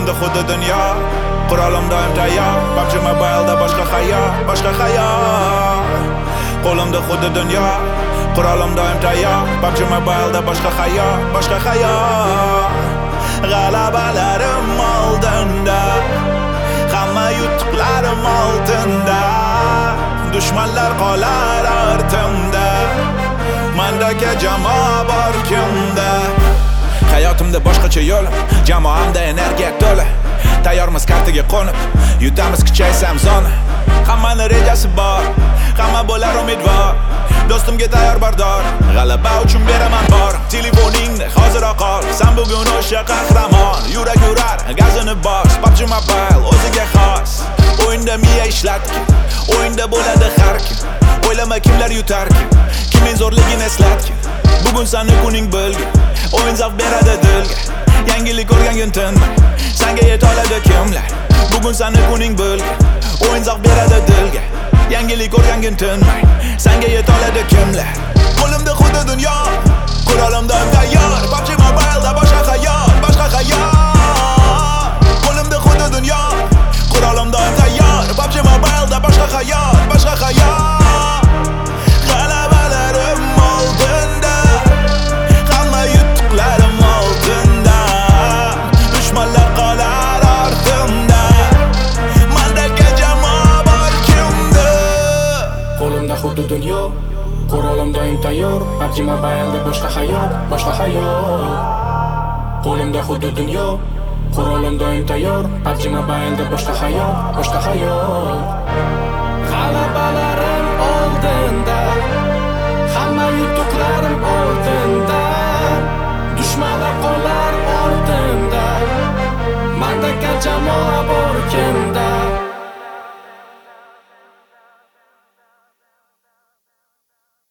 Qo'limda xuddi dunyo, qurolim doim tayyor. PUBG Mobile'da boshqa hayot. Qo'limda xuddi dunyo, qurolim doim tayyor. PUBG Mobile'da boshqa hayot. G'alabalarim oldinda, hamma yutuqlarim oltinda. Dushmanlar qolar ortimda, mendagi jamoa bor kimda. Hayotimda boshqacha yo'l, jamoamda energiya to'la. Tayyormiz kartaga qo'nib, yutamiz kuchaysam zona. Hammani rejasi bor, hamma bo'lar umidvor. Do'stimga tayyor bardor, g'alaba uchun beraman bor. Telefoningni hozir ol, sen bugun o'sha qahramon. Yurak urar, gazini bos, PUBG Mobile o'ziga xos. O'yinda miya ishlatgin, o'yinda bo'ladi har kim. O'ylama kimlar yutarkin, kimning zo'rligini eslatgin. Bugun seni kuning bo'lgin, o'yin zavq beradi dilga. Yangilik o'rgangin tinmay, senga yeta oladi kimlar. Bugun seni kuning bo'lgin, o'yin zavq beradi dilga. Yangilik o'rgangin tinmay, senga yeta oladi kimlar. Qo'limda xuddi dunyo, qurolim doim tayyor. PUBG Mobile'da boshqa hayot. Qo'limda xuddi dunyo, qurolim doim tayyor. PUBG Mobile'da boshqa hayot. G'alabalarim oldinda, hamma yutuqlarim oltinda. Dushmanlar qolar ortimda, mendagi jamoa bor kimda. Qo'limda xuddi dunyo, qurolim doim tayyor. PUBG Mobile'da boshqa hayot. Qo'limda xuddi dunyo, qurolim doim tayyor. PUBG Mobile'da boshqa hayot. G'alaba